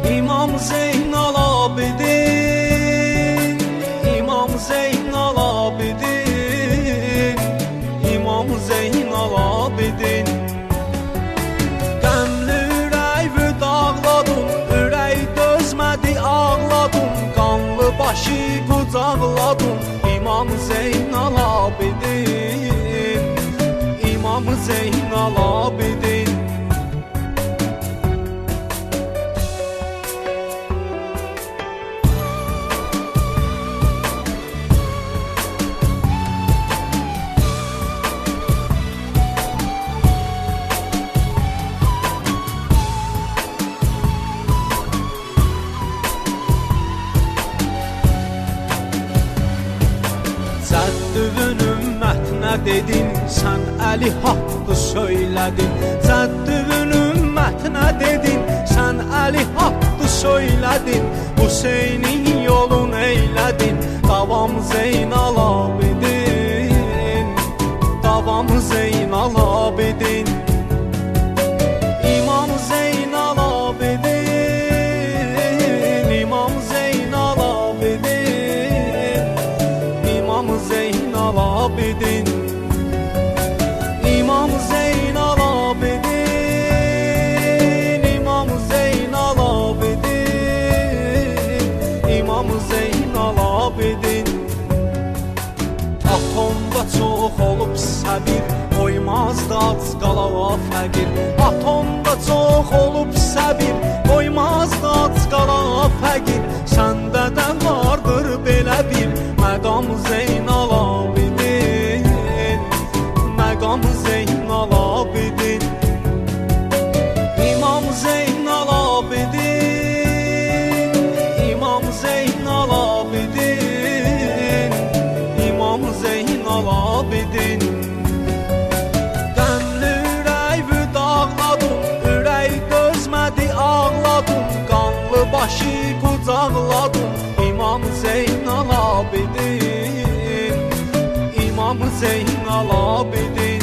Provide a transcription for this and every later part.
İmam Zeynal Abidin, İmam Zeynal Abidin, İmam Zeynal Abidin. Qəmli ürəyi dağladım, ürək dözmədi ağladım, qanlı başı qucaqladım. İmam Zeynal Abidin, İmam Zeynal Abidin. Cəddüvün ümmətinə dedin, sən Əli haqqı söylədin. Cəddüvün ümmətinə dedin, sən Əli haqqı söylədin. Hüseynin yolun eylədin, davam Zeynal Abidin, davam Zeynal Abidin. İmam Zeynal Abidin, İmam Zeynal Abidin, İmam Zeynal Abidin. İmam Zeynal Abidin, İmam Zeynal Abidin, İmam Zeynal Abidin. Atomda çox olub səbir, qoymazdı ac qalağa fəqir. Atomda çox olub səbir, qoymazdı ac qalağa fəqir. Səndə də vardır belə bir məqam Zeynal Abidin, məqam Zeynal Abidin. İmam Zeynal Abidin, İmam Zeynal Abidin, İmam Zeynal Abidin. Qəmli ürəyi dağladım, ürək dözmədi ağladım, qanlı başı qucaqladım. İmam Zeynal Abidin, İmam Zeynal Abidin.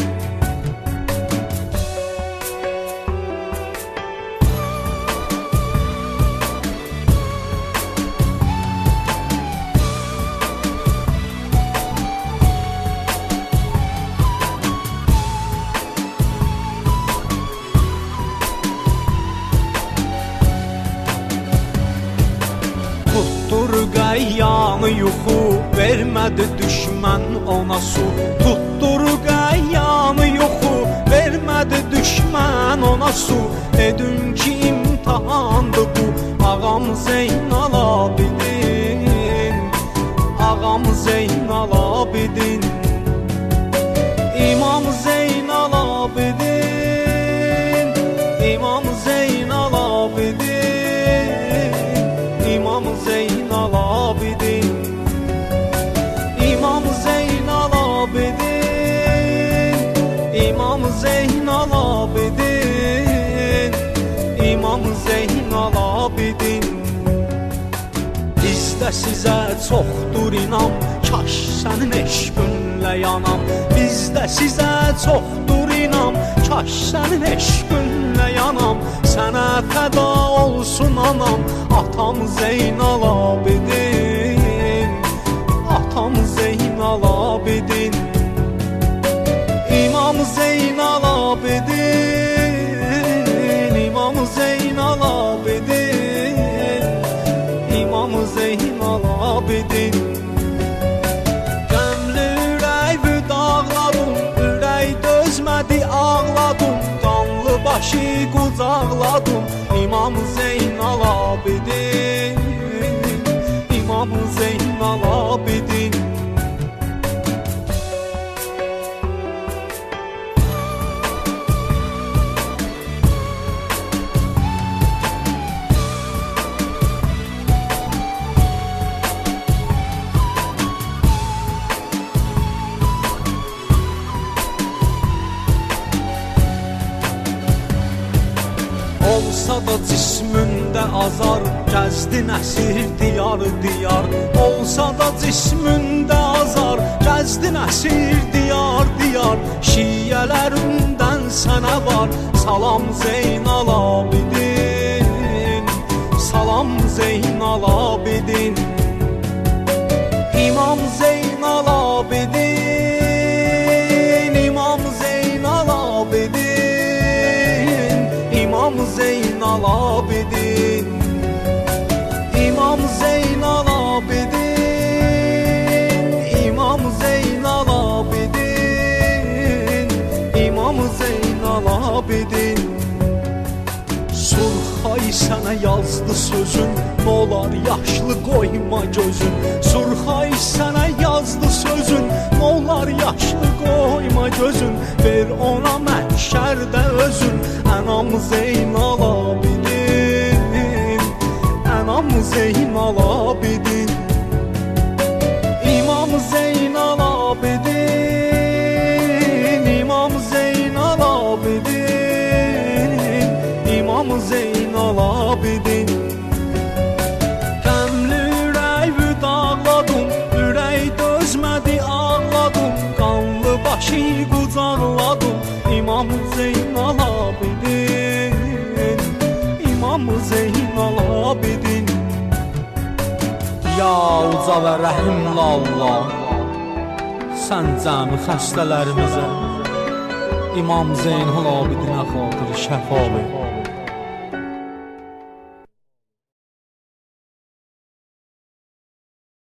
Tuttur qayyanı yuxu, vermədi düşmən ona su. Tuttur qayyanı yuxu, vermədi düşmən ona su. Dedin ki imtahandı bu, ağam Zeynal Abidin, ağam Zeynal Abidin. İmam Zeynal Abidin, İmam Zeynal Abidin, İmam Zeynal Abidin. İmam Zeynal Abidin, İmam Zeynal Abidin, İmam Zeynal Abidin. Bizdə sizə çoxdur inam, kaş sənin eşqinlə yanam. Bizdə sizə çoxdur inam, kaş sənin eşqinlə yanam. Sənə fəda olsun anam, atam Zeynal Abidin, atam Zeynal Abidin. İmam Zeynal Abidin, İmam Zeynal Abidin, İmam Zeynal Abidin. Qəmli ürəyi dağladım, ürək dözmədi ağladım, qanlı başı qucaqladım. İmam Zeynal Abidin, İmam Zeynal Abidin. Olsa da cismündə azar, gəzdin əsir diyar diyar. Olsa da cismündə azar, gəzdin əsir diyar diyar. Şiyələrindən sənə var salam Zeynal Abidin, İmam Zeynal Abidin, İmam Zeynal Abidin, İmam Zeynal Abidin, İmam Zeynal Abidin, İmam Zeynal Abidin, İmam Zeynal Abidin, İmam Zeynal Abidin. Surxay sənə yazdı sözün, nolar yaşlı qoyma gözün. Surxay sənə yazdı sözün, nolar yaşlı qoyma gözün. Ver ona məhşərdə özün, Ənam Zeynal Abidin, Ənam Zeynal Abidin, İmam Zeynal Abidin, İmam Zeynal Abidin, İmam Zeynal Abidin. Qəmli ürəyi dağladım, ürək dözmədi ağladım, qanlı başı qucaqladım, İmam Zeynal Abidin, İmam Zeynal Abidin. Ya uca və rəhimli Allah, sən cəmi xəstələrimizə İmam Zeynal Abidinə xatır şəfa ver.